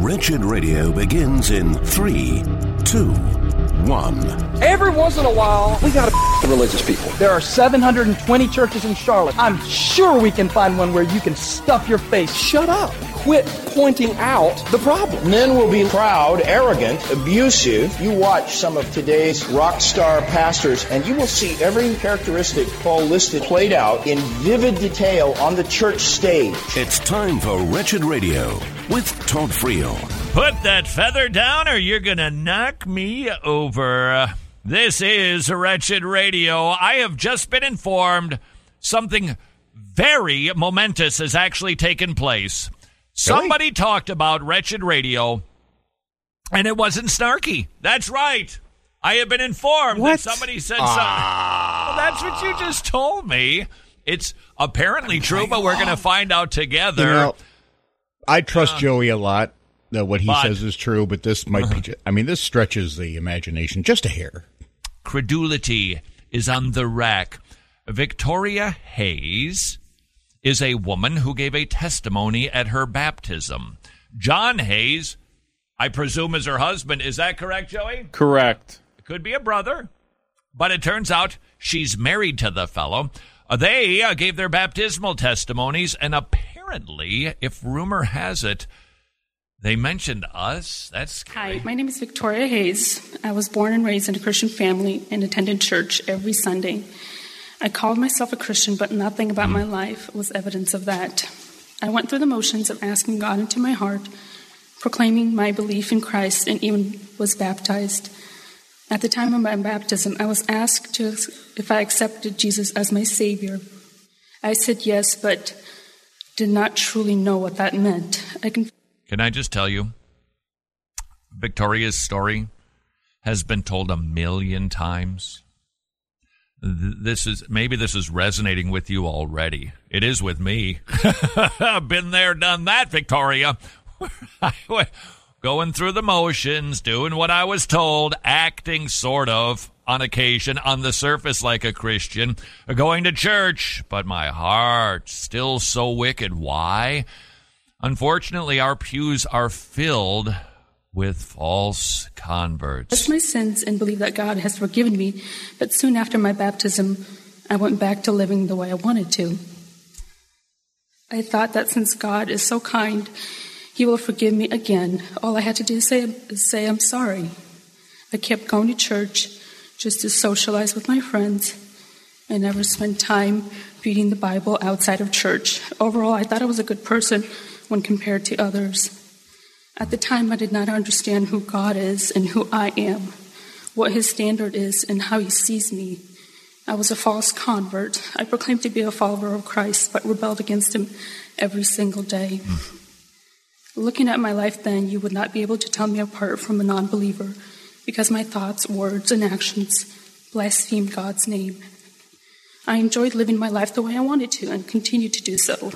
Wretched Radio begins in 3, 2, 1. Every once in a while, we got to religious people. There are 720 churches in Charlotte. I'm sure we can find one where you can stuff your face. Shut up. Quit pointing out the problem. Men will be proud, arrogant, abusive. You watch some of today's rock star pastors, and you will see every characteristic Paul listed played out in vivid detail on the church stage. It's time for Wretched Radio with Todd Friel. Put that feather down or you're going to knock me over. This is Wretched Radio. I have just been informed something very momentous has actually taken place. Somebody talked about Wretched Radio, and it wasn't snarky. That's right. I have been informed that somebody said something. Well, that's what you just told me. It's apparently true, but we're going to find out together. You know, I trust Joey a lot. What he says is true, but this might be... I mean, this stretches the imagination just a hair. Credulity is on the rack. Victoria Hayes is a woman who gave a testimony at her baptism. John Hayes, I presume, is her husband. Is that correct, Joey? Correct. It could be a brother, but it turns out she's married to the fellow. They gave their baptismal testimonies, and apparently, if rumor has it, they mentioned us. That's scary. Hi, my name is Victoria Hayes. I was born and raised in a Christian family and attended church every Sunday. I called myself a Christian, but nothing about my life was evidence of that. I went through the motions of asking God into my heart, proclaiming my belief in Christ, and even was baptized. At the time of my baptism, I was asked if I accepted Jesus as my Savior. I said yes, but did not truly know what that meant. Can I just tell you, Victoria's story has been told 1,000,000 times. This is resonating with you already. It is with me. I've been there, done that, Victoria. Going through the motions, doing what I was told, acting sort of on occasion on the surface like a Christian, going to church, but my heart still so wicked. Why? Unfortunately, our pews are filled with false converts. I confessed my sins and believe that God has forgiven me, but soon after my baptism, I went back to living the way I wanted to. I thought that since God is so kind, He will forgive me again. All I had to do is say I'm sorry. I kept going to church just to socialize with my friends. I never spent time reading the Bible outside of church. Overall, I thought I was a good person when compared to others. At the time, I did not understand who God is and who I am, what His standard is and how He sees me. I was a false convert. I proclaimed to be a follower of Christ, but rebelled against Him every single day. Looking at my life then, you would not be able to tell me apart from a non-believer because my thoughts, words, and actions blasphemed God's name. I enjoyed living my life the way I wanted to and continue to do so.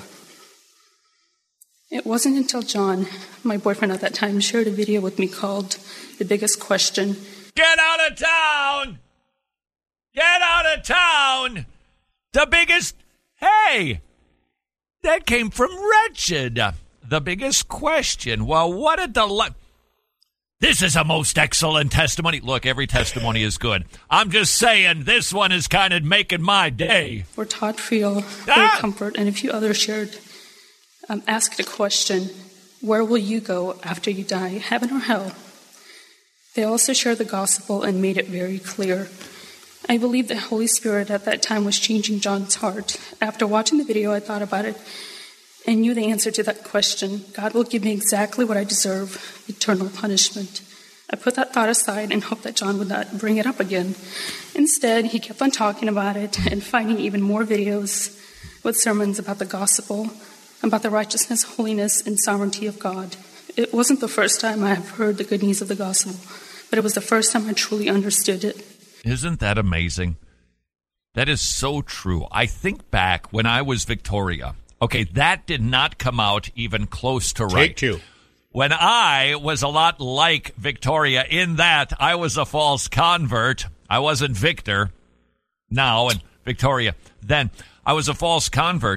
It wasn't until John, my boyfriend at that time, shared a video with me called The Biggest Question. Get out of town! Get out of town! The biggest... Hey! That came from Wretched. The Biggest Question. Well, what a delight. This is a most excellent testimony. Look, every testimony is good. I'm just saying, this one is kind of making my day. For Todd Friel, Comfort, and a few others shared... asked a question, where will you go after you die, heaven or hell? They also shared the gospel and made it very clear. I believe the Holy Spirit at that time was changing John's heart. After watching the video, I thought about it and knew the answer to that question. God will give me exactly what I deserve, eternal punishment. I put that thought aside and hoped that John would not bring it up again. Instead, he kept on talking about it and finding even more videos with sermons about the gospel, about the righteousness, holiness, and sovereignty of God. It wasn't the first time I have heard the good news of the gospel, but it was the first time I truly understood it. Isn't that amazing? That is so true. I think back when I was Victoria. Okay, that did not come out even close to right. Take two. When I was a lot like Victoria in that I was a false convert. I wasn't Victor now and Victoria then. I was a false convert.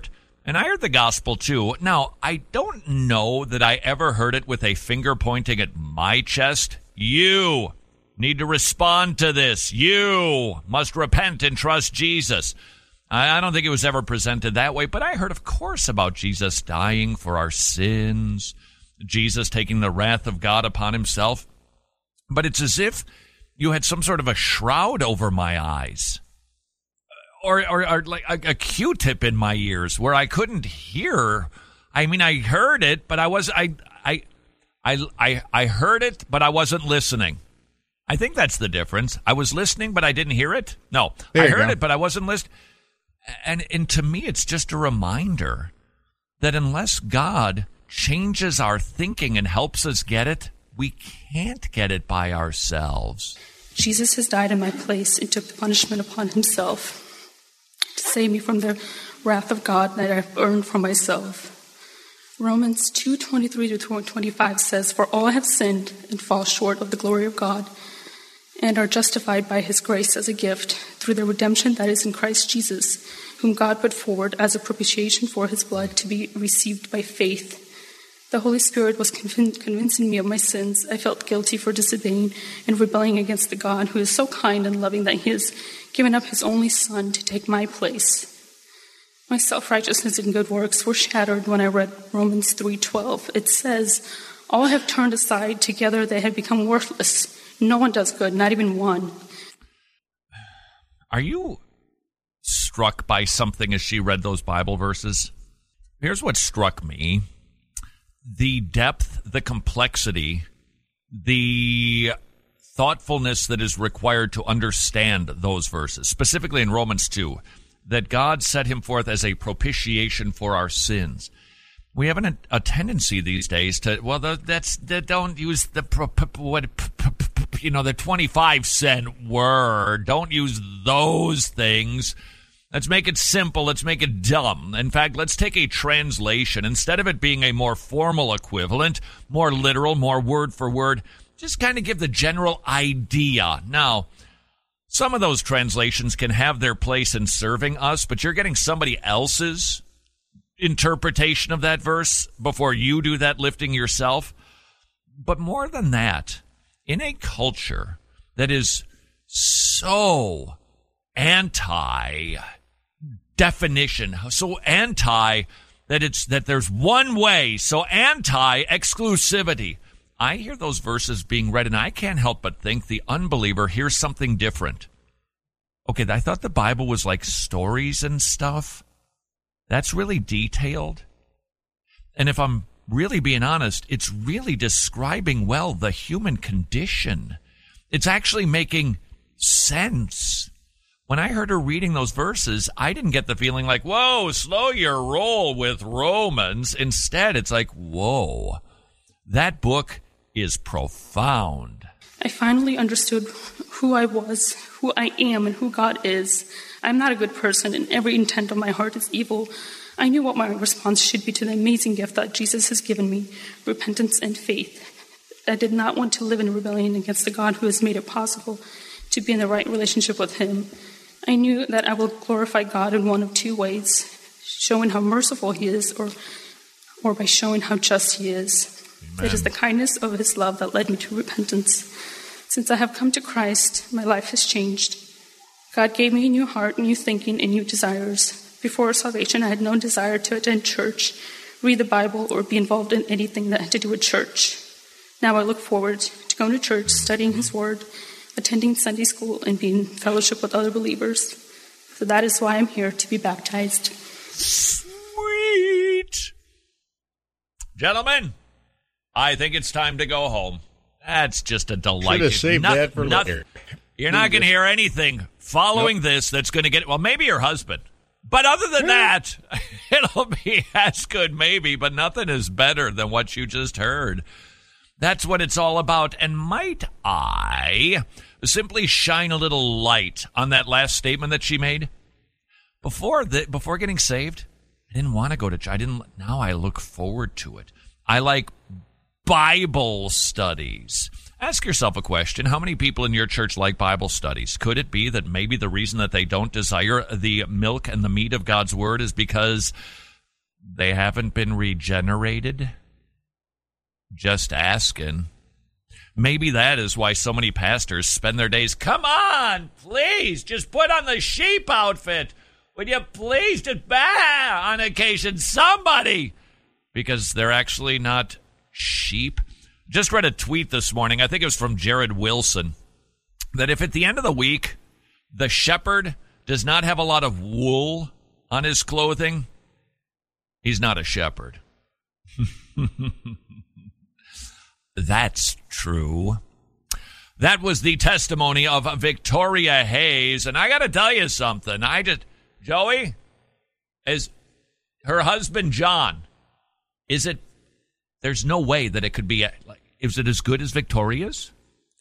And I heard the gospel too. Now, I don't know that I ever heard it with a finger pointing at my chest. You need to respond to this. You must repent and trust Jesus. I don't think it was ever presented that way, but I heard, of course, about Jesus dying for our sins, Jesus taking the wrath of God upon himself. But it's as if you had some sort of a shroud over my eyes. Or like a Q-tip in my ears where I couldn't hear. I mean, I heard it, but I heard it, but I wasn't listening. I think that's the difference. I was listening, but I didn't hear it. No, I heard it, but I wasn't listening. And to me, it's just a reminder that unless God changes our thinking and helps us get it, we can't get it by ourselves. Jesus has died in my place and took the punishment upon himself to save me from the wrath of God that I've earned for myself. Romans 2:23-25 says, "For all have sinned and fall short of the glory of God, and are justified by his grace as a gift through the redemption that is in Christ Jesus, whom God put forward as a propitiation for his blood to be received by faith." The Holy Spirit was convincing me of my sins. I felt guilty for disobeying and rebelling against the God who is so kind and loving that he has given up his only Son to take my place. My self-righteousness and good works were shattered when I read Romans 3:12. It says, "All have turned aside, together they have become worthless. No one does good, not even one." Are you struck by something as she read those Bible verses? Here's what struck me. The depth, the complexity, the thoughtfulness that is required to understand those verses, specifically in Romans 2, that God set him forth as a propitiation for our sins. We have a tendency these days to, don't use the 25-cent word. Don't use those things. Let's make it simple. Let's make it dumb. In fact, let's take a translation. Instead of it being a more formal equivalent, more literal, more word for word, just kind of give the general idea. Now, some of those translations can have their place in serving us, but you're getting somebody else's interpretation of that verse before you do that lifting yourself. But more than that, in a culture that is so anti-definition, so anti that there's one way, so anti-exclusivity, I hear those verses being read, and I can't help but think the unbeliever hears something different. Okay, I thought the Bible was like stories and stuff. That's really detailed. And if I'm really being honest, it's really describing well the human condition. It's actually making sense. When I heard her reading those verses, I didn't get the feeling like, whoa, slow your roll with Romans. Instead, it's like, whoa, that book is profound. I finally understood who I was, who I am, and who God is. I'm not a good person, and every intent of my heart is evil. I knew what my response should be to the amazing gift that Jesus has given me, repentance and faith. I did not want to live in rebellion against the God who has made it possible to be in the right relationship with him. I knew that I will glorify God in one of two ways, showing how merciful he is or by showing how just he is. Amen. It is the kindness of his love that led me to repentance. Since I have come to Christ, my life has changed. God gave me a new heart, new thinking, and new desires. Before salvation, I had no desire to attend church, read the Bible, or be involved in anything that had to do with church. Now I look forward to going to church, studying his word, attending Sunday school, and being in fellowship with other believers. So that is why I'm here, to be baptized. Sweet. Gentlemen, I think it's time to go home. That's just a delight. Should have saved that for later. You're not going to hear anything following this that's going to get, well, maybe your husband. But other than that, it'll be as good maybe, but nothing is better than what you just heard. That's what it's all about. And might I simply shine a little light on that last statement that she made? Before getting saved, I didn't want to go to church. Now I look forward to it. I like Bible studies. Ask yourself a question. How many people in your church like Bible studies? Could it be that maybe the reason that they don't desire the milk and the meat of God's word is because they haven't been regenerated? Just asking. Maybe that is why so many pastors spend their days, come on, please, just put on the sheep outfit. Would you please just, on occasion, somebody, because they're actually not sheep. Just read a tweet this morning, I think it was from Jared Wilson, that if at the end of the week, the shepherd does not have a lot of wool on his clothing, he's not a shepherd. That's true. That was the testimony of Victoria Hayes, and I got to tell you something. Joey, as her husband John, there's no way that it could be, is it as good as Victoria's?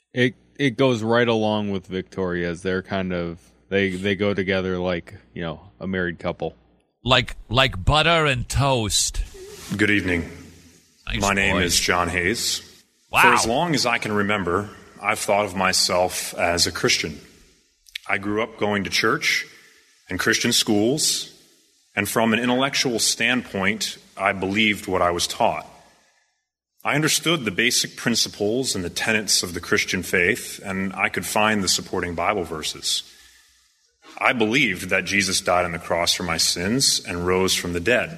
It goes right along with Victoria's. They're kind of, they go together like, a married couple. Like butter and toast. Good evening. Nice My name voice. is John Hayes. Wow. For as long as I can remember, I've thought of myself as a Christian. I grew up going to church and Christian schools, and from an intellectual standpoint, I believed what I was taught. I understood the basic principles and the tenets of the Christian faith, and I could find the supporting Bible verses. I believed that Jesus died on the cross for my sins and rose from the dead.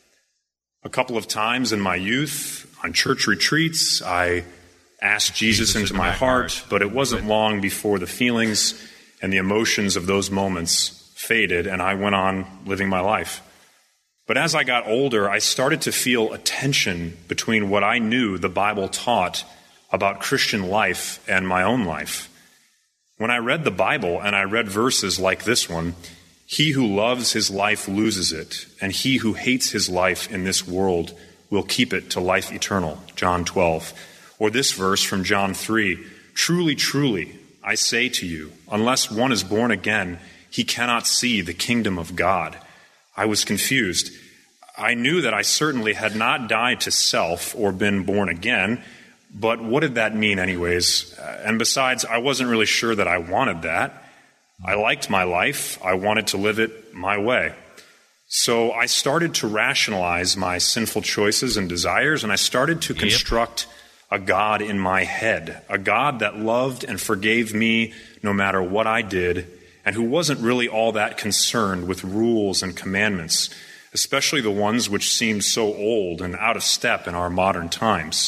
A couple of times in my youth, on church retreats, I asked Jesus into my heart, but it wasn't long before the feelings and the emotions of those moments faded, and I went on living my life. But as I got older, I started to feel a tension between what I knew the Bible taught about Christian life and my own life. When I read the Bible and I read verses like this one, he who loves his life loses it, and he who hates his life in this world will keep it to life eternal, John 12. Or this verse from John 3, truly, truly, I say to you, unless one is born again, he cannot see the kingdom of God. I was confused. I knew that I certainly had not died to self or been born again, but what did that mean anyways? And besides, I wasn't really sure that I wanted that. I liked my life. I wanted to live it my way. So I started to rationalize my sinful choices and desires, and I started to construct a God in my head, a God that loved and forgave me no matter what I did, and who wasn't really all that concerned with rules and commandments, especially the ones which seemed so old and out of step in our modern times.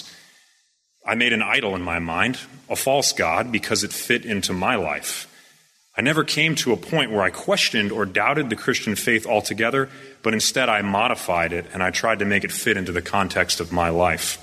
I made an idol in my mind, a false god, because it fit into my life. I never came to a point where I questioned or doubted the Christian faith altogether, but instead I modified it and I tried to make it fit into the context of my life.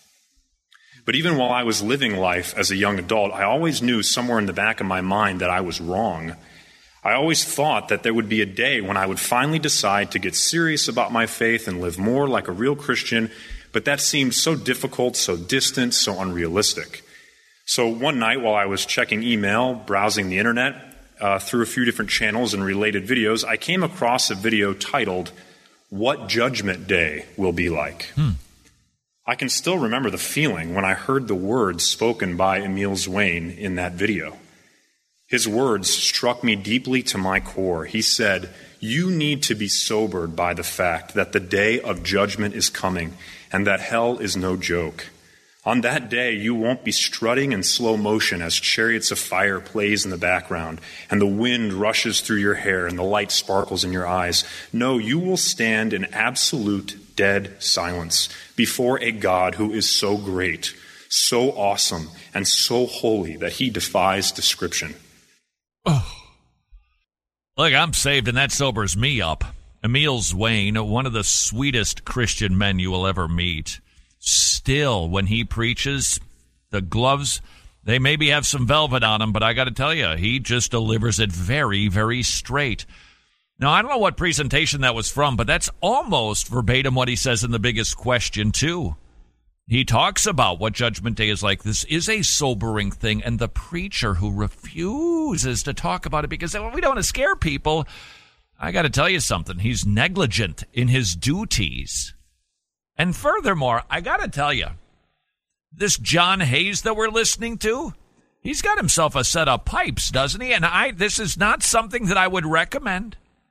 But even while I was living life as a young adult, I always knew somewhere in the back of my mind that I was wrong. I always thought that there would be a day when I would finally decide to get serious about my faith and live more like a real Christian, but that seemed so difficult, so distant, so unrealistic. So one night while I was checking email, browsing the internet, through a few different channels and related videos, I came across a video titled, What Judgment Day Will Be Like. I can still remember the feeling when I heard the words spoken by Emil Zwane in that video. His words struck me deeply to my core. He said, you need to be sobered by the fact that the day of judgment is coming and that hell is no joke. On that day, you won't be strutting in slow motion as chariots of fire plays in the background and the wind rushes through your hair and the light sparkles in your eyes. No, you will stand in absolute dead silence before a God who is so great, so awesome, and so holy that he defies description. Oh. Look, I'm saved and that sobers me up. Emil Zwane, one of the sweetest Christian men you will ever meet. Still, when he preaches, the gloves, they maybe have some velvet on them, but I got to tell you, he just delivers it very, very straight. Now, I don't know what presentation that was from, but that's almost verbatim what he says in The Biggest Question, too. He talks about what Judgment Day is like. This is a sobering thing, and the preacher who refuses to talk about it because we don't want to scare people, I got to tell you something. He's negligent in his duties. And furthermore, I got to tell you, this John Hayes that we're listening to, he's got himself a set of pipes, doesn't he? And this is not something that I would recommend.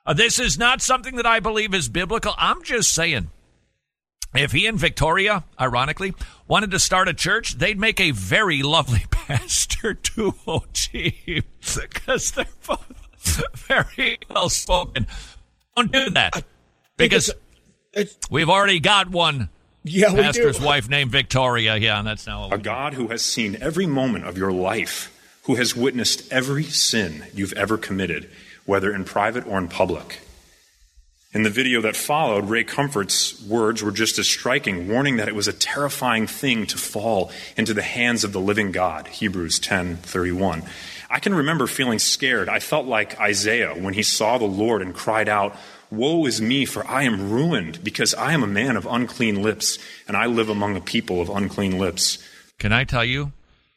This is not something that I believe is biblical. I'm just saying, if he and Victoria, ironically, wanted to start a church, they'd make a very lovely pastor duo team because they're both very well spoken. Don't do that because we've already got one pastor's wife named Victoria. Yeah, and that's now a God who has seen every moment of your life, who has witnessed every sin you've ever committed, whether in private or in public. In the video that followed, Ray Comfort's words were just as striking, warning that it was a terrifying thing to fall into the hands of the living God, Hebrews 10:31. I can remember feeling scared. I felt like Isaiah when he saw the Lord and cried out, "Woe is me, for I am ruined, because I am a man of unclean lips, and I live among a people of unclean lips." Can I tell you,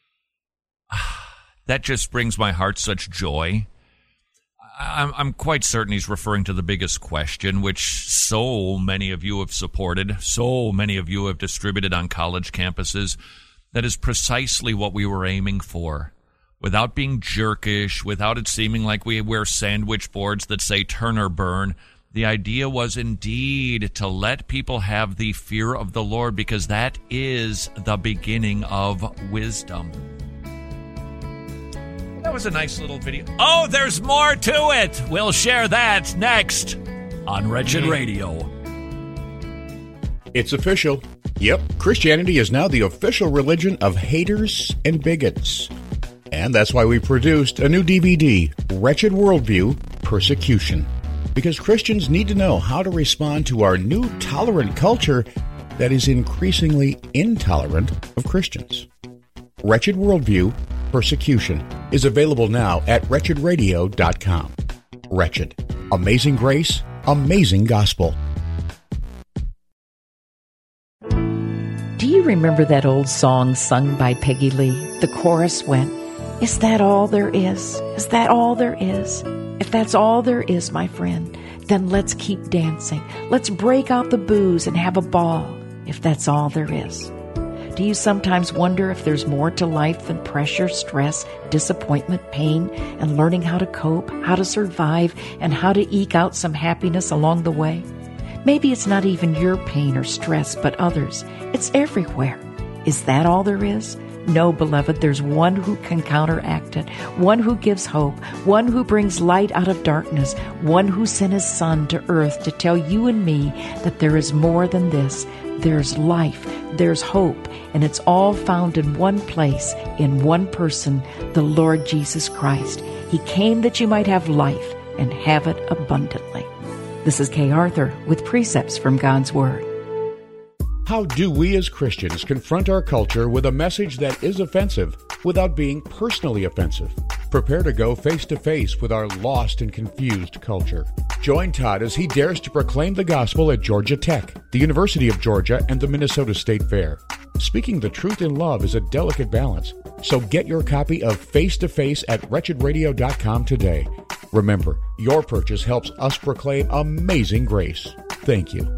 that just brings my heart such joy. I'm quite certain he's referring to the biggest question, which so many of you have supported, so many of you have distributed on college campuses. That is precisely what we were aiming for. Without being jerkish, without it seeming like we wear sandwich boards that say turn or burn, the idea was indeed to let people have the fear of the Lord, because that is the beginning of wisdom. That was a nice little video. Oh, there's more to it. We'll share that next on Wretched Radio. It's official. Yep, Christianity is now the official religion of haters and bigots. And that's why we produced a new DVD, Wretched Worldview, Persecution. Because Christians need to know how to respond to our new tolerant culture that is increasingly intolerant of Christians. Wretched Worldview, Persecution is available now at wretchedradio.com. Wretched. Amazing grace, amazing gospel. Do you remember that old song sung by Peggy Lee? The chorus went, "Is that all there is? Is that all there is? If that's all there is, my friend, then let's keep dancing. Let's break out the booze and have a ball, if that's all there is." Do you sometimes wonder if there's more to life than pressure, stress, disappointment, pain, and learning how to cope, how to survive, and how to eke out some happiness along the way? Maybe it's not even your pain or stress, but others. It's everywhere. Is that all there is? No, beloved, there's one who can counteract it, one who gives hope, one who brings light out of darkness, one who sent his Son to earth to tell you and me that there is more than this. There's life, there's hope, and it's all found in one place, in one person, the Lord Jesus Christ. He came that you might have life and have it abundantly. This is Kay Arthur with Precepts from God's Word. How do we as Christians confront our culture with a message that is offensive without being personally offensive? Prepare to go face to face with our lost and confused culture. Join Todd as he dares to proclaim the gospel at Georgia Tech, the University of Georgia, and the Minnesota State Fair. Speaking the truth in love is a delicate balance, so get your copy of Face to Face at wretchedradio.com today. Remember, your purchase helps us proclaim amazing grace. Thank you.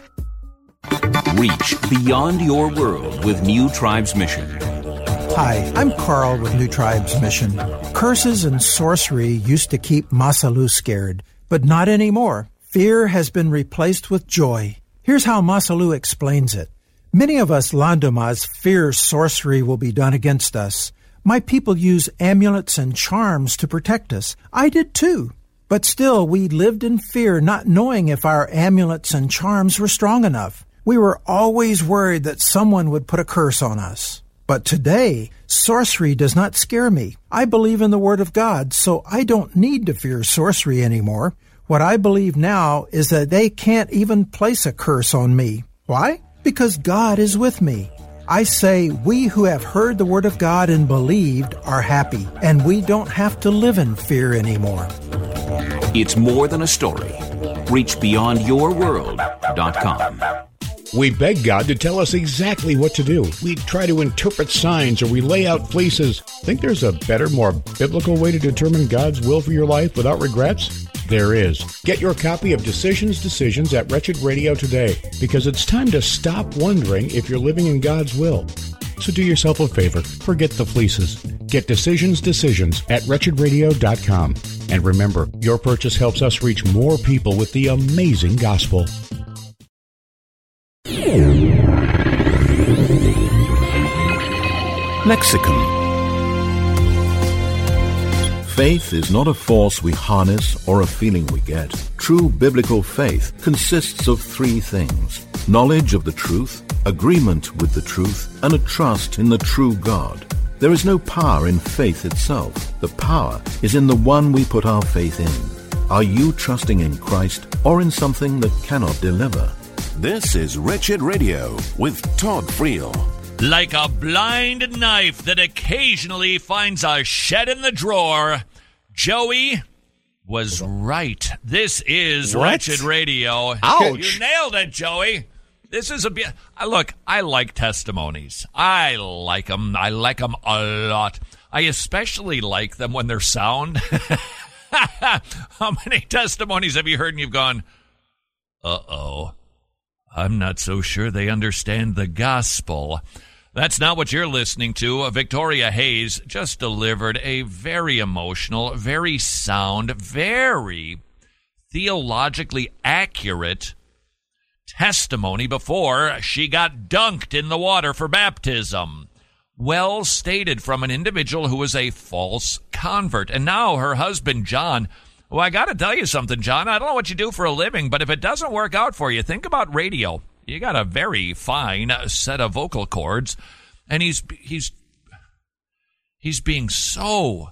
Reach beyond your world with New Tribes Mission. Hi, I'm Carl with New Tribes Mission. Curses and sorcery used to keep Masalu scared, but not anymore. Fear has been replaced with joy. Here's how Masalu explains it. Many of us Landamas fear sorcery will be done against us. My people use amulets and charms to protect us. I did too. But still, we lived in fear, not knowing if our amulets and charms were strong enough. We were always worried that someone would put a curse on us. But today, sorcery does not scare me. I believe in the Word of God, so I don't need to fear sorcery anymore. What I believe now is that they can't even place a curse on me. Why? Because God is with me. I say we who have heard the Word of God and believed are happy, and we don't have to live in fear anymore. It's more than a story. Reach beyondyourworld.com. We beg God to tell us exactly what to do. We try to interpret signs or we lay out fleeces. Think there's a better, more biblical way to determine God's will for your life without regrets? There is. Get your copy of Decisions at Wretched Radio today, because it's time to stop wondering if you're living in God's will So do yourself a favor. Forget the fleeces. Get decisions at wretchedradio.com. And remember, your purchase helps us reach more people with the amazing gospel. Lexicon. Faith is not a force we harness or a feeling we get. True biblical faith consists of three things: knowledge of the truth, agreement with the truth, and a trust in the true God. There is no power in faith itself. The power is in the one we put our faith in. Are you trusting in Christ or in something that cannot deliver? This is Wretched Radio with Todd Friel. Like a blind knife that occasionally finds a shed in the drawer, Joey was right. This is Wretched Radio. Ouch. You nailed it, Joey. This is look, I like testimonies. I like them. I like them a lot. I especially like them when they're sound. How many testimonies have you heard and you've gone, uh-oh, I'm not so sure they understand the gospel. That's not what you're listening to. Victoria Hayes just delivered a very emotional, very sound, very theologically accurate testimony before she got dunked in the water for baptism. Well stated from an individual who was a false convert. And now her husband, John, well, I got to tell you something, John. I don't know what you do for a living, but if it doesn't work out for you, think about radio. You got a very fine set of vocal cords, and he's being so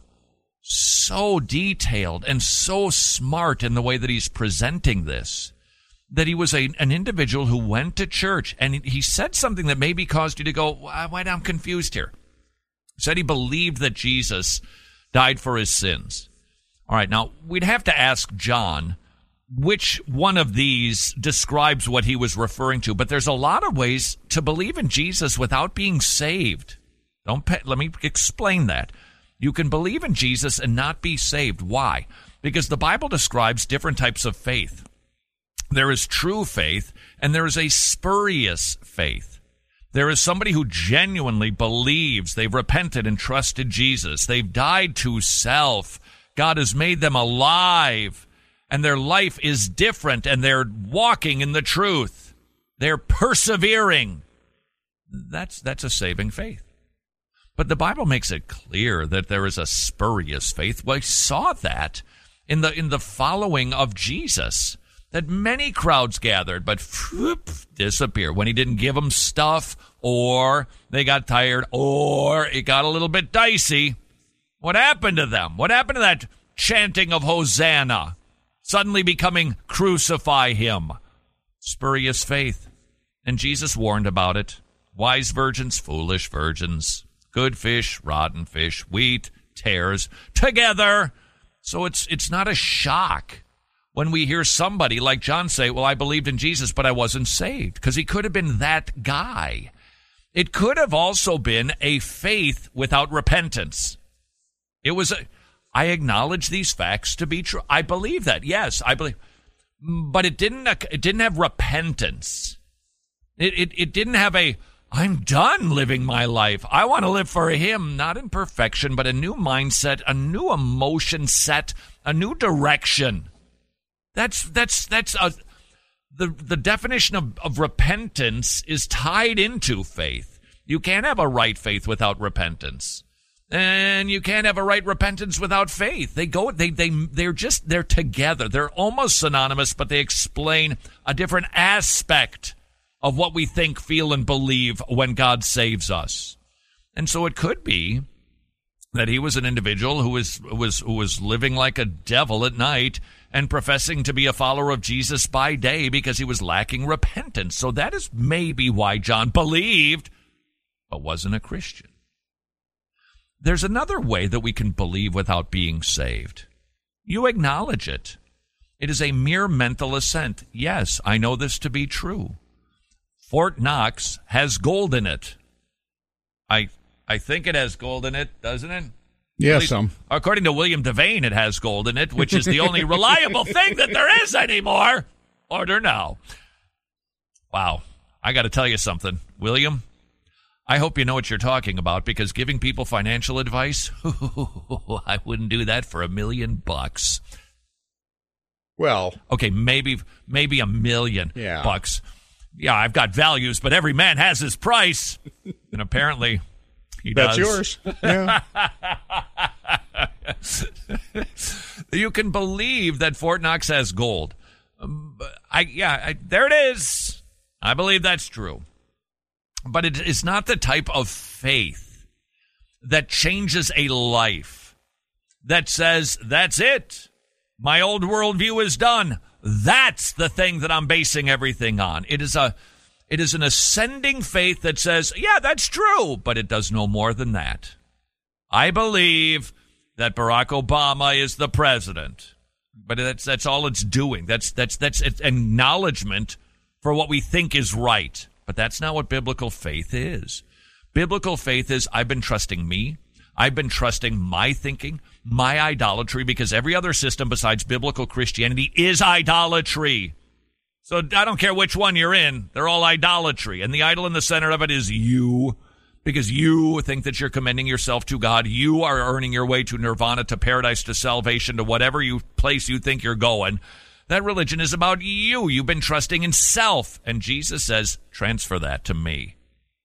detailed and so smart in the way that he's presenting this, that he was an individual who went to church, and he said something that maybe caused you to go, wait, I'm confused here. He said he believed that Jesus died for his sins. All right, now, we'd have to ask John which one of these describes what he was referring to, but there's a lot of ways to believe in Jesus without being saved. Let me explain that. You can believe in Jesus and not be saved. Why? Because the Bible describes different types of faith. There is true faith, and there is a spurious faith. There is somebody who genuinely believes they've repented and trusted Jesus. They've died to self. God has made them alive, and their life is different, and they're walking in the truth. They're persevering. That's a saving faith. But the Bible makes it clear that there is a spurious faith. We saw that in the following of Jesus, that many crowds gathered, but disappeared when he didn't give them stuff, or they got tired, or it got a little bit dicey. What happened to them? What happened to that chanting of Hosanna? Suddenly becoming crucify him. Spurious faith. And Jesus warned about it. Wise virgins, foolish virgins. Good fish, rotten fish. Wheat, tares. Together. So it's not a shock when we hear somebody like John say, well, I believed in Jesus, but I wasn't saved. Because he could have been that guy. It could have also been a faith without repentance. It was I acknowledge these facts to be true. I believe that. Yes, I believe. But it didn't have repentance. It didn't have I'm done living my life. I want to live for him, not in perfection, but a new mindset, a new emotion set, a new direction. That's the definition of repentance is tied into faith. You can't have a right faith without repentance. And you can't have a right repentance without faith. They're together. They're almost synonymous, but they explain a different aspect of what we think, feel, and believe when God saves us. And so it could be that he was an individual who was living like a devil at night and professing to be a follower of Jesus by day because he was lacking repentance. So that is maybe why John believed, but wasn't a Christian. There's another way that we can believe without being saved. You acknowledge it. It is a mere mental assent. Yes, I know this to be true. Fort Knox has gold in it. I think it has gold in it, doesn't it? Yes, according to William Devane, it has gold in it, which is the only reliable thing that there is anymore. Order now. Wow. I got to tell you something, William. I hope you know what you're talking about, because giving people financial advice, I wouldn't do that for $1 million. Well, okay, maybe $1 million bucks. Yeah, I've got values, but every man has his price, and apparently he does. That's yours. Yeah. You can believe that Fort Knox has gold. There it is. I believe that's true. But it is not the type of faith that changes a life, that says, that's it. My old worldview is done. That's the thing that I'm basing everything on. It is an ascending faith that says, yeah, that's true, but it does no more than that. I believe that Barack Obama is the president, but that's all it's doing. That's acknowledgement for what we think is right. But that's not what biblical faith is. Biblical faith is, I've been trusting me. I've been trusting my thinking, my idolatry, because every other system besides biblical Christianity is idolatry. So I don't care which one you're in. They're all idolatry. And the idol in the center of it is you, because you think that you're commending yourself to God. You are earning your way to nirvana, to paradise, to salvation, to whatever place you think you're going. That religion is about you. You've been trusting in self. And Jesus says, transfer that to me.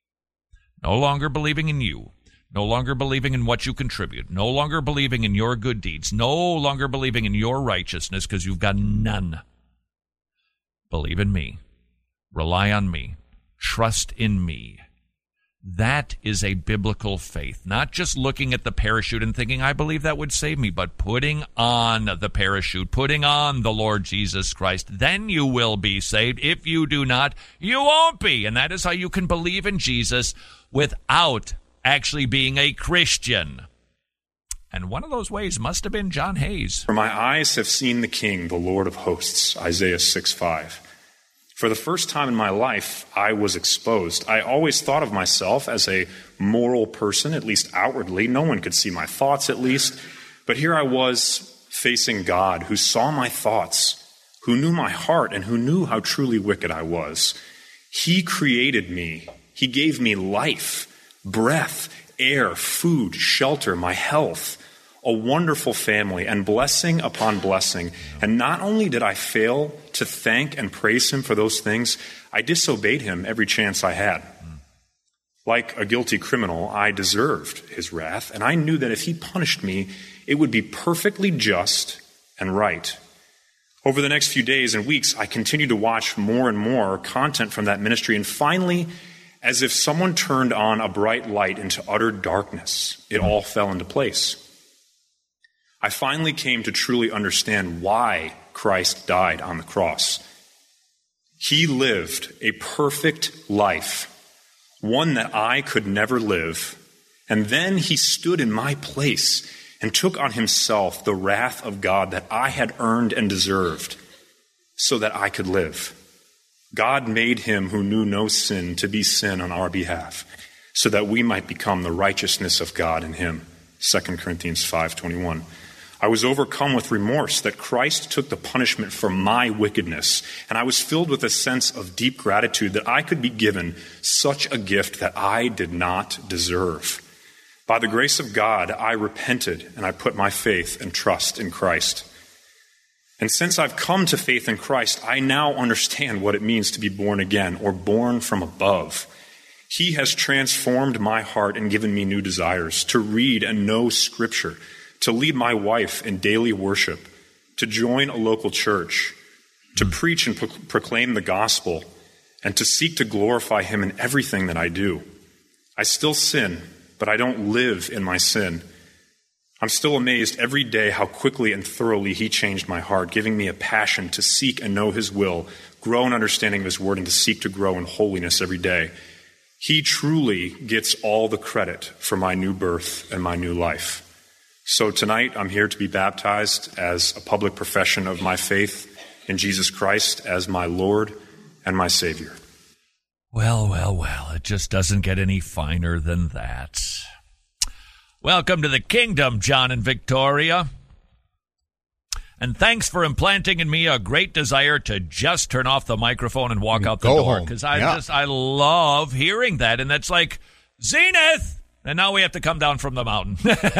No longer believing in you. No longer believing in what you contribute. No longer believing in your good deeds. No longer believing in your righteousness, because you've got none. Believe in me. Rely on me. Trust in me. That is a biblical faith. Not just looking at the parachute and thinking, I believe that would save me, but putting on the parachute, putting on the Lord Jesus Christ. Then you will be saved. If you do not, you won't be. And that is how you can believe in Jesus without actually being a Christian. And one of those ways must have been John Hayes. For my eyes have seen the King, the Lord of hosts, Isaiah 6:5. For the first time in my life, I was exposed. I always thought of myself as a moral person, at least outwardly. No one could see my thoughts, at least. But here I was facing God, who saw my thoughts, who knew my heart, and who knew how truly wicked I was. He created me. He gave me life, breath, air, food, shelter, my health, a wonderful family, and blessing upon blessing. And not only did I fail to thank and praise him for those things, I disobeyed him every chance I had. Like a guilty criminal, I deserved his wrath, and I knew that if he punished me, it would be perfectly just and right. Over the next few days and weeks, I continued to watch more and more content from that ministry, and finally, as if someone turned on a bright light into utter darkness, it all fell into place. I finally came to truly understand why Christ died on the cross. He lived a perfect life, one that I could never live, and then he stood in my place and took on himself the wrath of God that I had earned and deserved so that I could live. God made him who knew no sin to be sin on our behalf so that we might become the righteousness of God in him. 2 Corinthians 5:21. I was overcome with remorse that Christ took the punishment for my wickedness, and I was filled with a sense of deep gratitude that I could be given such a gift that I did not deserve. By the grace of God, I repented and I put my faith and trust in Christ. And since I've come to faith in Christ, I now understand what it means to be born again, or born from above. He has transformed my heart and given me new desires to read and know Scripture, to lead my wife in daily worship, to join a local church, to preach and proclaim the gospel, and to seek to glorify him in everything that I do. I still sin, but I don't live in my sin. I'm still amazed every day how quickly and thoroughly he changed my heart, giving me a passion to seek and know his will, grow in understanding of his word, and to seek to grow in holiness every day. He truly gets all the credit for my new birth and my new life. So tonight, I'm here to be baptized as a public profession of my faith in Jesus Christ as my Lord and my Savior. Well, it just doesn't get any finer than that. Welcome to the kingdom, John and Victoria. And thanks for implanting in me a great desire to just turn off the microphone and walk out the door. Because I love hearing that. And that's like, Zenith! And now we have to come down from the mountain.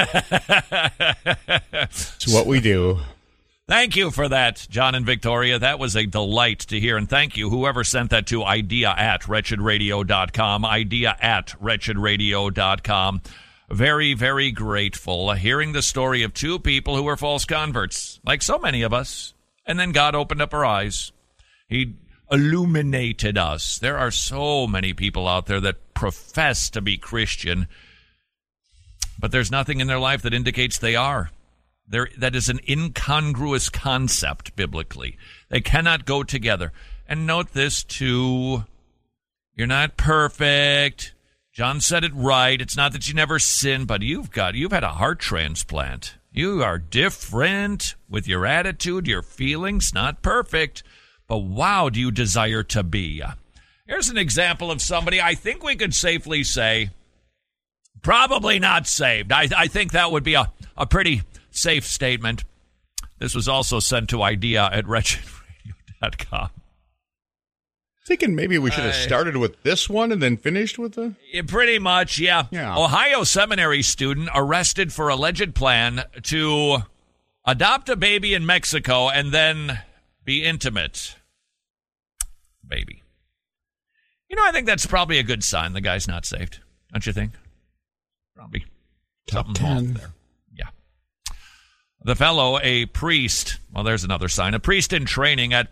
It's what we do. Thank you for that, John and Victoria. That was a delight to hear. And thank you, whoever sent that to idea@wretchedradio.com, idea@wretchedradio.com. Very, very grateful hearing the story of two people who were false converts, like so many of us. And then God opened up our eyes. He illuminated us. There are so many people out there that profess to be Christian, but there's nothing in their life that indicates they are. That is an incongruous concept biblically. They cannot go together. And note this too. You're not perfect. John said it right. It's not that you never sin, but you've had a heart transplant. You are different with your attitude, your feelings, not perfect. But wow, do you desire to be? Here's an example of somebody I think we could safely say probably not saved. I think that would be a pretty safe statement. This was also sent to idea@wretchedradio.com. Thinking maybe we should have started with this one and then finished with the... Yeah, pretty much, yeah. Ohio seminary student arrested for alleged plan to adopt a baby in Mexico and then be intimate. Baby. I think that's probably a good sign the guy's not saved. Don't you think? Probably. Top something 10. wrong there. Yeah. The fellow, a priest, well, there's another sign, a priest in training at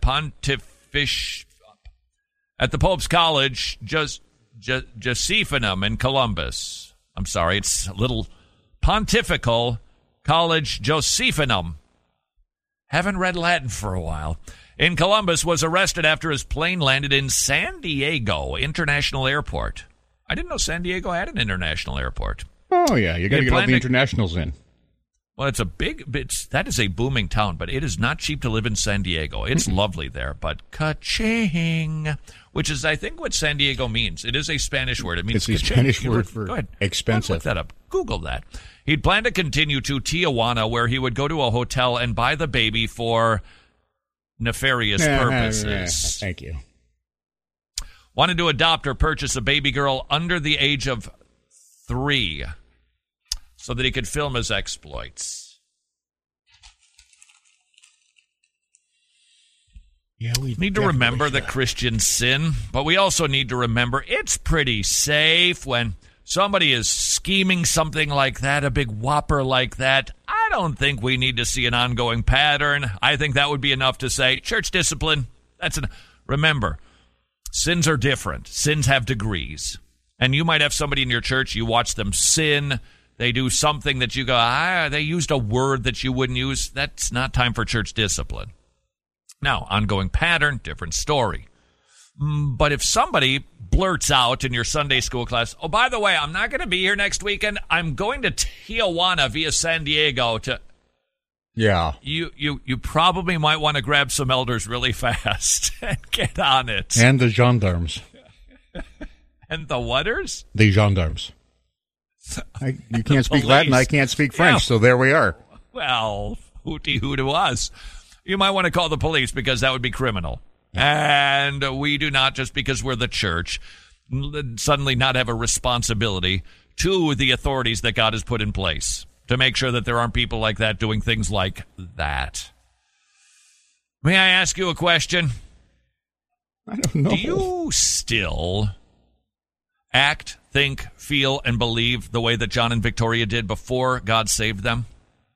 at the Pope's College, Josephinum in Columbus. I'm sorry, it's a little Pontifical College Josephinum. Haven't read Latin for a while. In Columbus, was arrested after his plane landed in San Diego International Airport. I didn't know San Diego had an international airport. Oh, yeah, you got to get all the internationals in. Well, that is a booming town, but it is not cheap to live in San Diego. It's lovely there, but ka-ching, which is, I think, what San Diego means. It is a Spanish word. It means it's a Spanish word for expensive. Look that up. Google that. He'd planned to continue to Tijuana, where he would go to a hotel and buy the baby for nefarious purposes. Thank you. Wanted to adopt or purchase a baby girl under the age of 3 so that he could film his exploits. Yeah, we need to remember that Christians sin, but we also need to remember it's pretty safe when somebody is scheming something like that, a big whopper like that. I don't think we need to see an ongoing pattern. I think that would be enough to say church discipline. Remember, sins are different. Sins have degrees. And you might have somebody in your church, you watch them sin, they do something that you go, they used a word that you wouldn't use. That's not time for church discipline. Now, ongoing pattern, different story. But if somebody blurts out in your Sunday school class, oh, by the way, I'm not going to be here next weekend. I'm going to Tijuana via San Diego to... Yeah. You probably might want to grab some elders really fast and get on it. And the gendarmes. And the whaters? The gendarmes. You can't speak Latin, I can't speak French, so there we are. Well, hooty-hoo to us. You might want to call the police because that would be criminal. And we do not, just because we're the church, suddenly not have a responsibility to the authorities that God has put in place to make sure that there aren't people like that doing things like that. May I ask you a question? I don't know. Do you still act, think, feel, and believe the way that John and Victoria did before God saved them?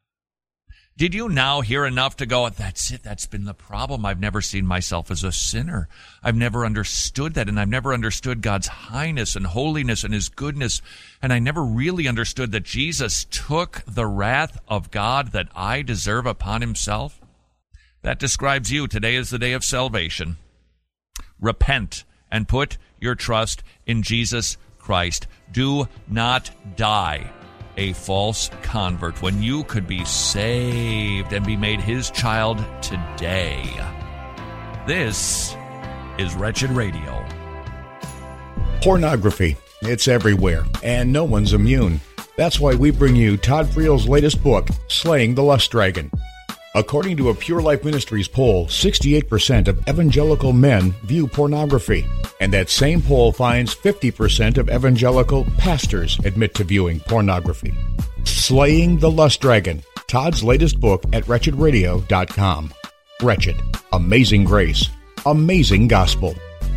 Did you now hear enough to go, that's it, that's been the problem. I've never seen myself as a sinner. I've never understood that, and I've never understood God's highness and holiness and his goodness, and I never really understood that Jesus took the wrath of God that I deserve upon himself? That describes you. Today is the day of salvation. Repent and put your trust in Jesus Christ. Do not die a false convert when you could be saved and be made his child today. This is Wretched Radio. Pornography. It's everywhere, and no one's immune. That's why we bring you Todd Friel's latest book, Slaying the Lust Dragon. According to a Pure Life Ministries poll, 68% of evangelical men view pornography. And that same poll finds 50% of evangelical pastors admit to viewing pornography. Slaying the Lust Dragon, Todd's latest book at WretchedRadio.com. Wretched, Amazing Grace, Amazing Gospel.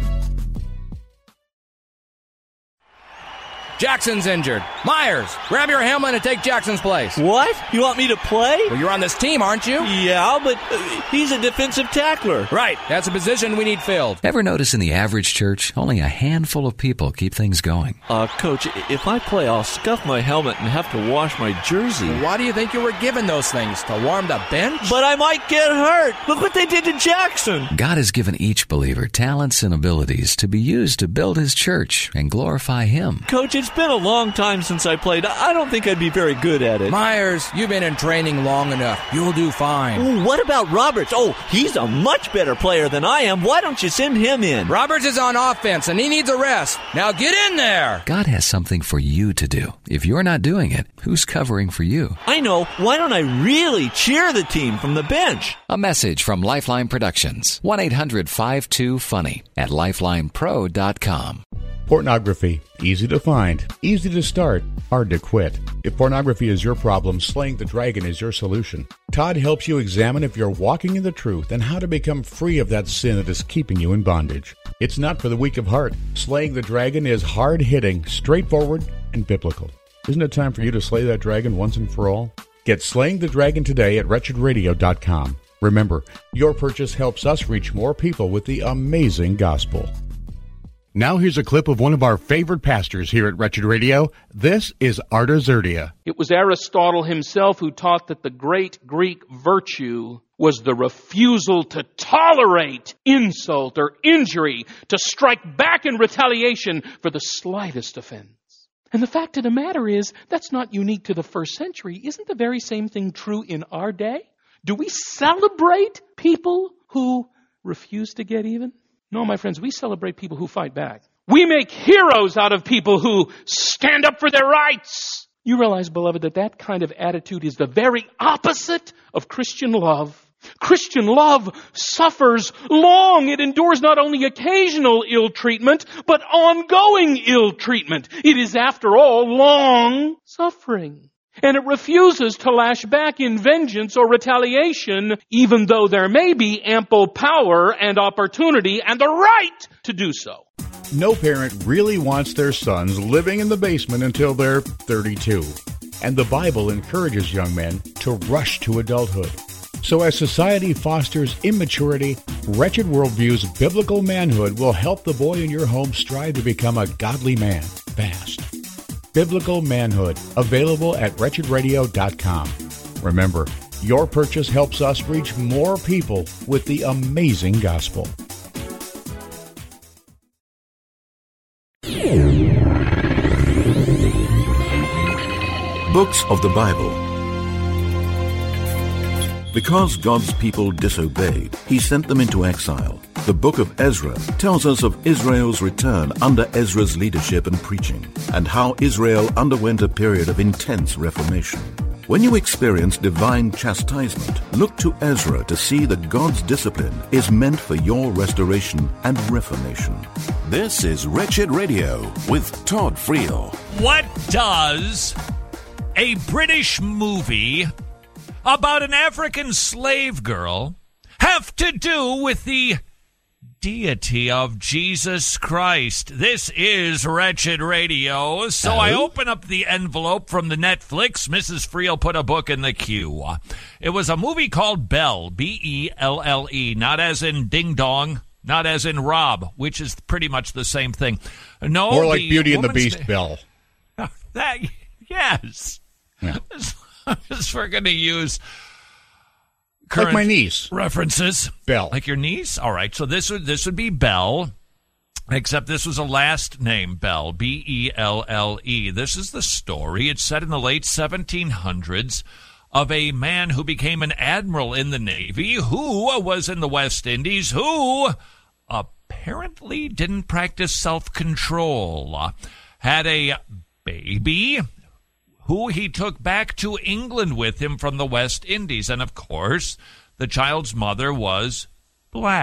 Jackson's injured. Myers, grab your helmet and take Jackson's place. What? You want me to play? Well, you're on this team, aren't you? Yeah, but he's a defensive tackler. Right. That's a position we need filled. Ever notice in the average church, only a handful of people keep things going? Coach, if I play, I'll scuff my helmet and have to wash my jersey. Well, why do you think you were given those things? To warm the bench? But I might get hurt. Look what they did to Jackson. God has given each believer talents and abilities to be used to build His church and glorify Him. Coach, it's been a long time since I played. I don't think I'd be very good at it. Myers, you've been in training long enough. You'll do fine. Ooh, what about Roberts? Oh, he's a much better player than I am. Why don't you send him in? Roberts is on offense, and he needs a rest. Now get in there. God has something for you to do. If you're not doing it, who's covering for you? I know. Why don't I really cheer the team from the bench? A message from Lifeline Productions. 1-800-52-FUNNY at lifelinepro.com. Pornography. Easy to find, easy to start, hard to quit. If pornography is your problem, Slaying the Dragon is your solution. Todd helps you examine if you're walking in the truth and how to become free of that sin that is keeping you in bondage. It's not for the weak of heart. Slaying the Dragon is hard-hitting, straightforward, and biblical. Isn't it time for you to slay that dragon once and for all? Get Slaying the Dragon today at WretchedRadio.com. Remember, your purchase helps us reach more people with the amazing gospel. Now here's a clip of one of our favorite pastors here at Wretched Radio. This is Arta Zerdia. It was Aristotle himself who taught that the great Greek virtue was the refusal to tolerate insult or injury, to strike back in retaliation for the slightest offense. And the fact of the matter is, that's not unique to the first century. Isn't the very same thing true in our day? Do we celebrate people who refuse to get even? No, my friends, we celebrate people who fight back. We make heroes out of people who stand up for their rights. You realize, beloved, that kind of attitude is the very opposite of Christian love. Christian love suffers long. It endures not only occasional ill treatment, but ongoing ill treatment. It is, after all, long suffering. And it refuses to lash back in vengeance or retaliation, even though there may be ample power and opportunity and the right to do so. No parent really wants their sons living in the basement until they're 32. And the Bible encourages young men to rush to adulthood. So as society fosters immaturity, Wretched Worldview's biblical manhood will help the boy in your home strive to become a godly man fast. Biblical Manhood, available at WretchedRadio.com. Remember, your purchase helps us reach more people with the amazing gospel. Books of the Bible. Because God's people disobeyed, He sent them into exile. The book of Ezra tells us of Israel's return under Ezra's leadership and preaching, and how Israel underwent a period of intense reformation. When you experience divine chastisement, look to Ezra to see that God's discipline is meant for your restoration and reformation. This is Wretched Radio with Todd Friel. What does a British movie about an African slave girl have to do with the deity of Jesus Christ? This is Wretched Radio. So I open up the envelope from the Netflix. Mrs. Friel put a book in the queue. It was a movie called Belle, B-E-L-L-E, not as in Ding Dong, not as in Rob, which is pretty much the same thing. No, more like Beauty and the Beast, Belle. That, yes. Yeah. As we're going to use like my niece references. Belle. Like your niece? All right. So this would be Belle, except this was a last name, Belle, B-E-L-L-E. This is the story. It's set in the late 1700s of a man who became an admiral in the Navy, who was in the West Indies, who apparently didn't practice self-control, had a baby who he took back to England with him from the West Indies. And, of course, the child's mother was black.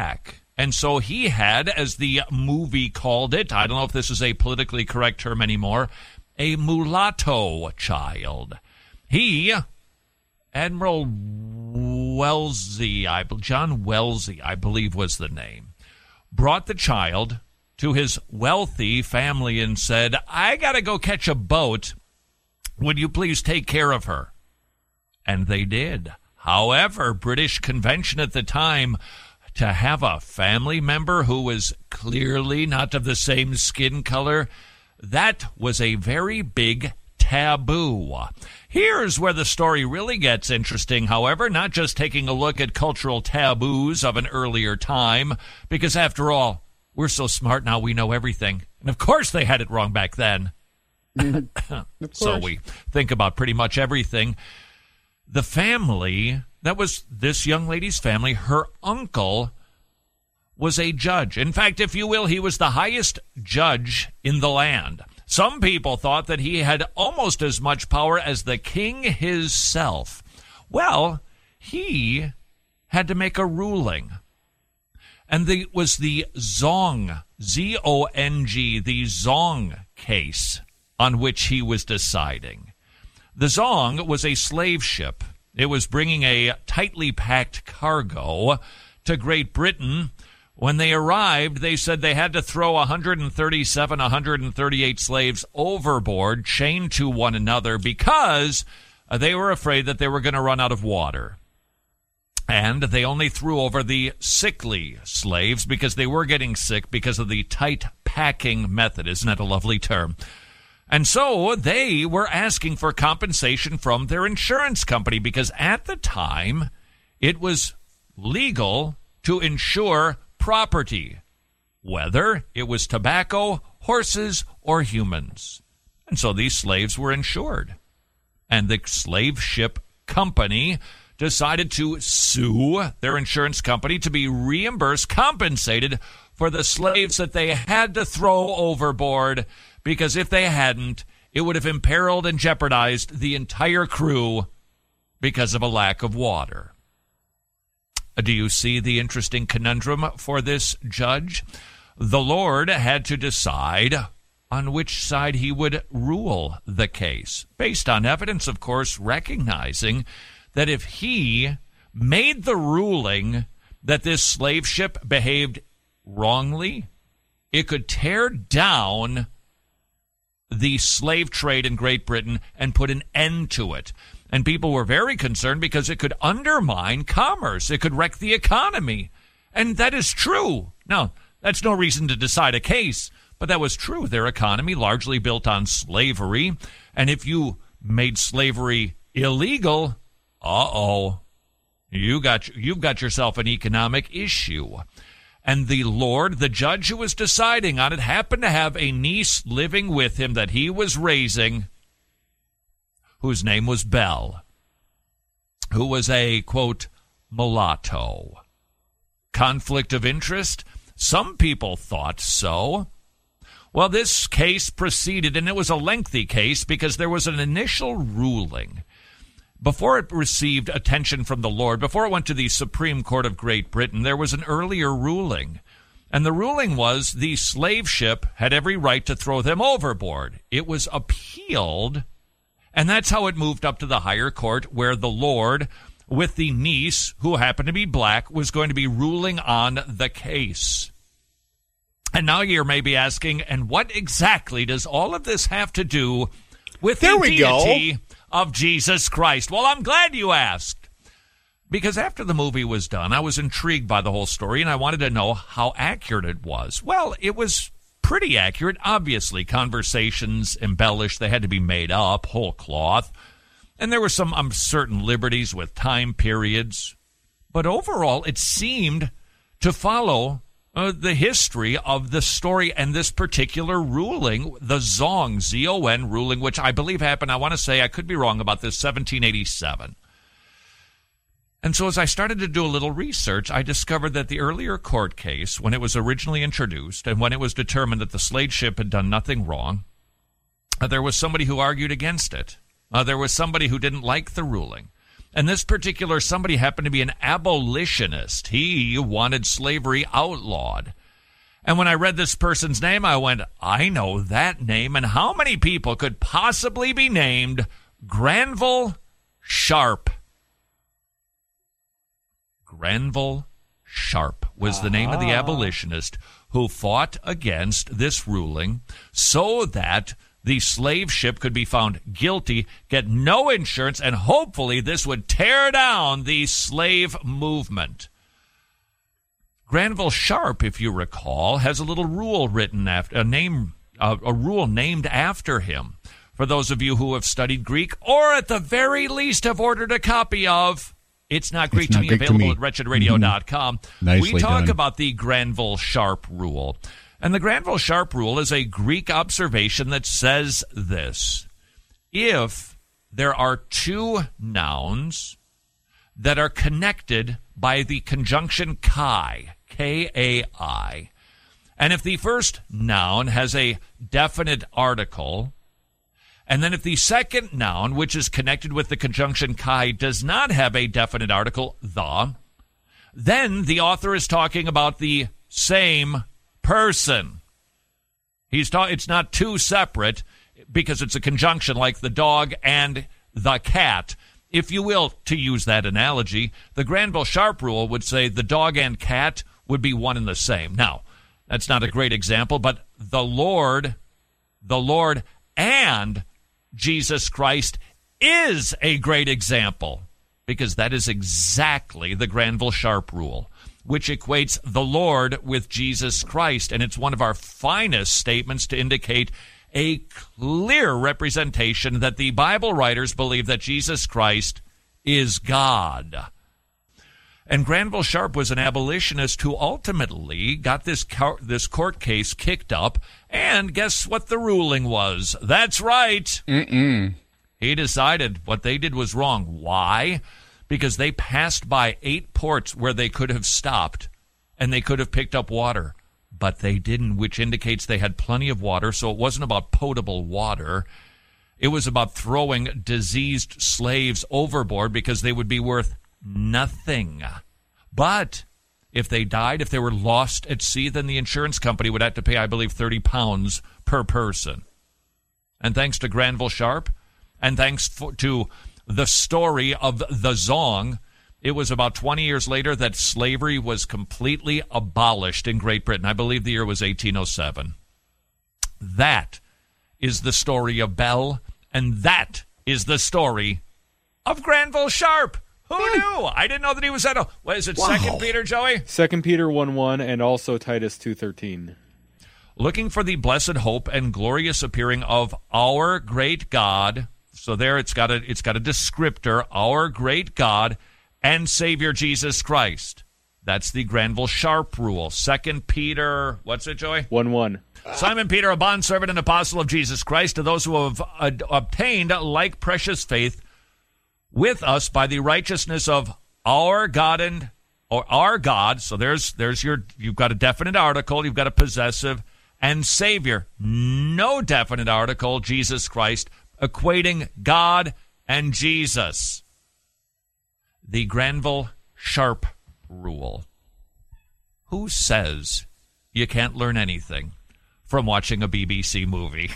And so he had, as the movie called it, I don't know if this is a politically correct term anymore, a mulatto child. He, Admiral Wellesley, John Wellesley, I believe was the name, brought the child to his wealthy family and said, I got to go catch a boat. Would you please take care of her? And they did. However, British convention at the time, to have a family member who was clearly not of the same skin color, that was a very big taboo. Here's where the story really gets interesting, however, not just taking a look at cultural taboos of an earlier time, because after all, we're so smart now we know everything. And of course they had it wrong back then. So we think about pretty much everything. The family, that was this young lady's family, her uncle was a judge. In fact, if you will, he was the highest judge in the land. Some people thought that he had almost as much power as the king himself. Well, he had to make a ruling. And it was the Zong, Z-O-N-G, the Zong case on which he was deciding. The Zong was a slave ship. It was bringing a tightly packed cargo to Great Britain. When they arrived, they said they had to throw 138 slaves overboard, chained to one another, because they were afraid that they were going to run out of water. And they only threw over the sickly slaves because they were getting sick because of the tight packing method. Isn't that a lovely term? And so they were asking for compensation from their insurance company because at the time it was legal to insure property, whether it was tobacco, horses, or humans. And so these slaves were insured. And the slave ship company decided to sue their insurance company to be reimbursed, compensated for the slaves that they had to throw overboard, because if they hadn't, it would have imperiled and jeopardized the entire crew because of a lack of water. Do you see the interesting conundrum for this judge? The Lord had to decide on which side he would rule the case, based on evidence, of course, recognizing that if he made the ruling that this slave ship behaved wrongly, it could tear down the slave trade in Great Britain and put an end to it. And people were very concerned because it could undermine commerce. It could wreck the economy. And that is true. Now, that's no reason to decide a case, but that was true. Their economy largely built on slavery. And if you made slavery illegal, you've got yourself an economic issue. And the Lord, the judge who was deciding on it, happened to have a niece living with him that he was raising, whose name was Belle, who was a, quote, mulatto. Conflict of interest? Some people thought so. Well, this case proceeded, and it was a lengthy case because there was an initial ruling. Before it received attention from the Lord, before it went to the Supreme Court of Great Britain, there was an earlier ruling. And the ruling was the slave ship had every right to throw them overboard. It was appealed, and that's how it moved up to the higher court, where the Lord, with the niece, who happened to be black, was going to be ruling on the case. And now you're maybe asking, and what exactly does all of this have to do with the deity of Jesus Christ? Well, I'm glad you asked, because after the movie was done, I was intrigued by the whole story, and I wanted to know how accurate it was. Well, it was pretty accurate. Obviously, conversations embellished. They had to be made up, whole cloth. And there were some uncertain liberties with time periods. But overall, it seemed to follow the history of the story and this particular ruling, the Zong, Z-O-N ruling, which I believe happened, I want to say, I could be wrong about this, 1787. And so as I started to do a little research, I discovered that the earlier court case, when it was originally introduced and when it was determined that the slave ship had done nothing wrong, there was somebody who argued against it. There was somebody who didn't like the ruling. And this particular somebody happened to be an abolitionist. He wanted slavery outlawed. And when I read this person's name, I went, I know that name. And how many people could possibly be named Granville Sharp? Granville Sharp was the name of the abolitionist who fought against this ruling so that the slave ship could be found guilty, get no insurance, and hopefully this would tear down the slave movement. Granville Sharp, if you recall, has a little rule written after a rule named after him. For those of you who have studied Greek, or at the very least have ordered a copy of It's Not Greek to Me, available at wretchedradio.com. Nicely we talk done. about the Granville Sharp rule. And the Granville Sharp rule is a Greek observation that says this: if there are two nouns that are connected by the conjunction kai, K-A-I, and if the first noun has a definite article, and then if the second noun, which is connected with the conjunction kai, does not have a definite article, the, then the author is talking about the same person. It's not two separate, because it's a conjunction like the dog and the cat. If you will, to use that analogy, the Granville Sharp rule would say the dog and cat would be one and the same. Now, that's not a great example, but the Lord and Jesus Christ is a great example, because that is exactly the Granville Sharp rule, which equates the Lord with Jesus Christ. And it's one of our finest statements to indicate a clear representation that the Bible writers believe that Jesus Christ is God. And Granville Sharp was an abolitionist who ultimately got this court case kicked up, and guess what the ruling was? That's right. He decided what they did was wrong. Why? Because they passed by 8 ports where they could have stopped, and they could have picked up water. But they didn't, which indicates they had plenty of water, so it wasn't about potable water. It was about throwing diseased slaves overboard because they would be worth nothing. But if they died, if they were lost at sea, then the insurance company would have to pay, I believe, £30 per person. And thanks to Granville Sharp, and thanks to the story of the Zong, it was about 20 years later that slavery was completely abolished in Great Britain. I believe the year was 1807. That is the story of Bell, and that is the story of Granville Sharp. Who knew? I didn't know that he was at a... What is it, Wow. 2 Peter, Joey? 2 Peter 1:1 and also Titus 2:13. Looking for the blessed hope and glorious appearing of our great God. So there it's got a descriptor, our great God and Savior Jesus Christ. That's the Granville Sharp rule. 2 Peter, what's it, Joey? 1:1. Simon Peter, a bondservant and apostle of Jesus Christ, to those who have obtained like precious faith with us by the righteousness of our God our God. So you've got a definite article, you've got a possessive, and Savior. No definite article, Jesus Christ, equating God and Jesus. The Granville Sharp rule. Who says you can't learn anything from watching a BBC movie?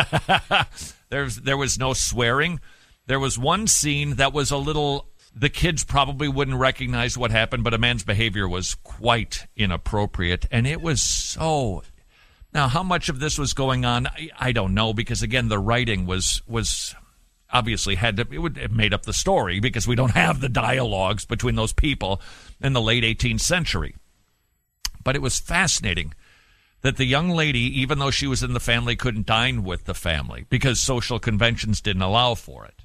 There was no swearing. There was one scene that was a little... The kids probably wouldn't recognize what happened, but a man's behavior was quite inappropriate, and it was so... Now, how much of this was going on, I don't know, because, again, the writing was obviously it would have made up the story, because we don't have the dialogues between those people in the late 18th century. But it was fascinating that the young lady, even though she was in the family, couldn't dine with the family because social conventions didn't allow for it.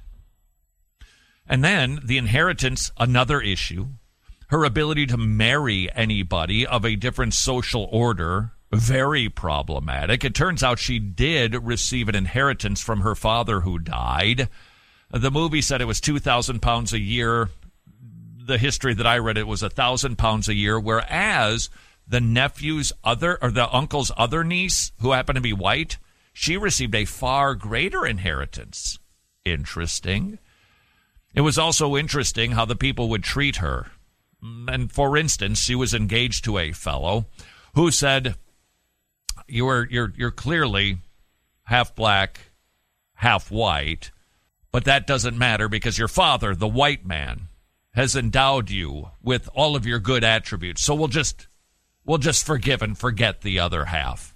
And then the inheritance, another issue. Her ability to marry anybody of a different social order, very problematic. It turns out she did receive an inheritance from her father who died. The movie said it was £2,000 a year. The history that I read, it was £1,000 a year, whereas the the uncle's other niece, who happened to be white, she received a far greater inheritance. Interesting. It was also interesting how the people would treat her. And for instance, she was engaged to a fellow who said, You're clearly half black, half white, but that doesn't matter because your father, the white man, has endowed you with all of your good attributes. So we'll just forgive and forget the other half.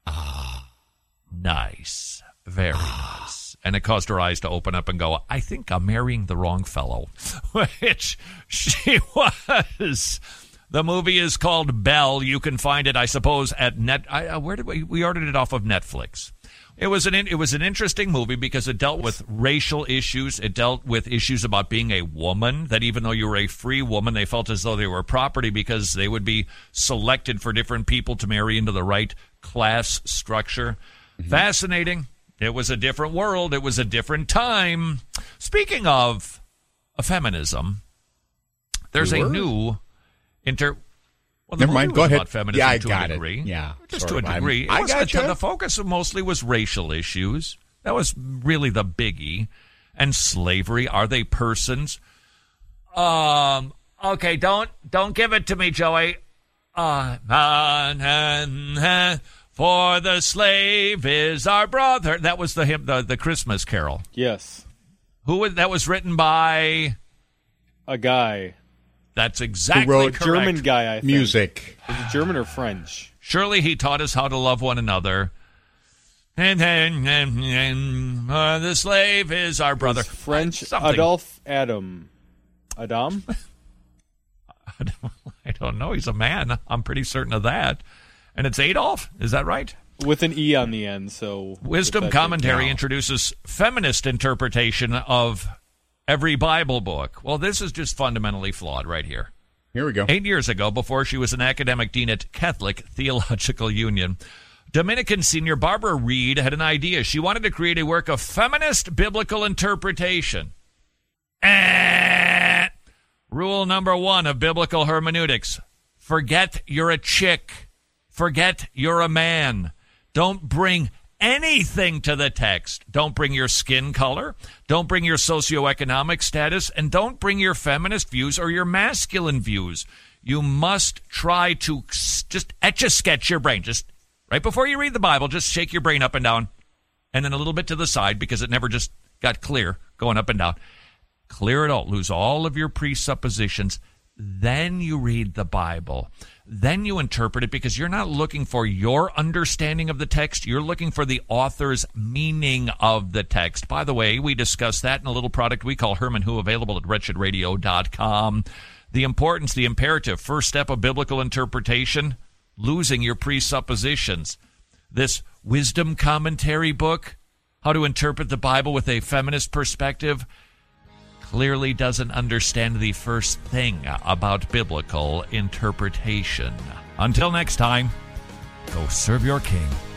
Nice. Very nice. And it caused her eyes to open up and go, I think I'm marrying the wrong fellow. Which she was. The movie is called Belle. You can find it, I suppose, at where did we ordered it off of Netflix. It was an interesting movie because it dealt with racial issues. It dealt with issues about being a woman, that even though you were a free woman, they felt as though they were property because they would be selected for different people to marry into the right class structure. Mm-hmm. Fascinating. It was a different world. It was a different time. Speaking of feminism, there's a new Well, never mind. Go ahead. About feminism yeah, I to got a degree. it. Yeah, just to a degree. The focus mostly was racial issues. That was really the biggie. And slavery. Are they persons? Okay, don't give it to me, Joey. For the slave is our brother. That was the hymn, the Christmas carol. Yes. That was written by a guy. That's exactly who wrote correct. German guy, I think. Music. Is it German or French? Surely he taught us how to love one another. And the slave is our brother. French. Something. Adolphe Adam. Adam? I don't know. He's a man. I'm pretty certain of that. And it's Adolf. Is that right? With an E on the end. So Wisdom Commentary introduces feminist interpretation of every Bible book. Well, this is just fundamentally flawed right here. Here we go. 8 years ago, before she was an academic dean at Catholic Theological Union, Dominican senior Barbara Reed had an idea. She wanted to create a work of feminist biblical interpretation. Rule number 1 of biblical hermeneutics: forget you're a chick. Forget you're a man. Don't bring anything to the text. Don't bring your skin color. Don't bring your socioeconomic status. And don't bring your feminist views or your masculine views. You must try to just etch-a-sketch your brain. Just right before you read the Bible, just shake your brain up and down. And then a little bit to the side, because it never just got clear going up and down. Clear it out. Lose all of your presuppositions. Then you read the Bible. Then you interpret it, because you're not looking for your understanding of the text. You're looking for the author's meaning of the text. By the way, we discussed that in a little product we call Herman Who, available at wretchedradio.com. The importance, the imperative, first step of biblical interpretation, losing your presuppositions. This wisdom commentary book, How to Interpret the Bible with a Feminist Perspective, clearly doesn't understand the first thing about biblical interpretation. Until next time, go serve your king.